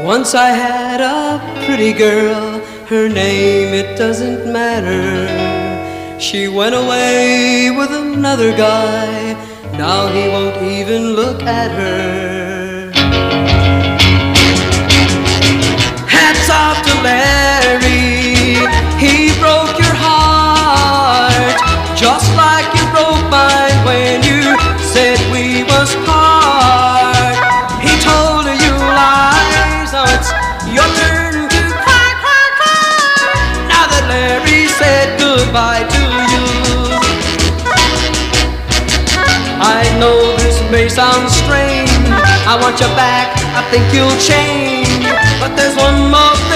Once I had a pretty girl, her name it doesn't matter. She went away with another guy, now he won't even look at her. Hats off to Larry, he broke your heart, just like you broke mine when you said we was part. He told you lies, now it's your turn to cry, cry, cry. Now that Larry said goodbye to you, I know this may sound strange, I want you back, I think you'll change, but there's one more thing